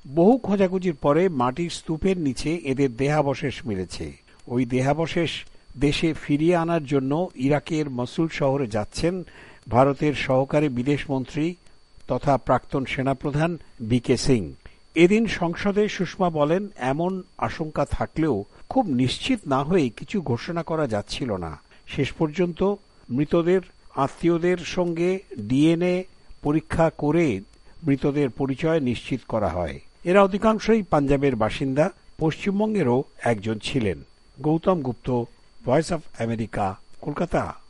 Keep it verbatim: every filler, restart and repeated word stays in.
বহু খোঁজাখুঁজির পরে মাটির স্তূপের নিচে এদের দেহাবশেষ মিলেছে। ওই দেহাবশেষ দেশে ফিরিয়ে আনার জন্য ইরাকের মসুল শহরে যাচ্ছেন ভারতের সহকারী বিদেশমন্ত্রী তথা প্রাক্তন সেনাপ্রধান বি কে সিং। এদিন সংসদে সুষমা বলেন, এমন আশঙ্কা থাকলেও খুব নিশ্চিত না হয়ে কিছু ঘোষণা করা যাচ্ছিল না। শেষ পর্যন্ত মৃতদের আত্মীয়দের সঙ্গে ডিএনএ পরীক্ষা করে মৃতদের পরিচয় নিশ্চিত করা হয়। এরা অধিকাংশই পাঞ্জাবের বাসিন্দা, পশ্চিমবঙ্গেরও একজন ছিলেন। Goutam Gupta, voice of America, Kolkata.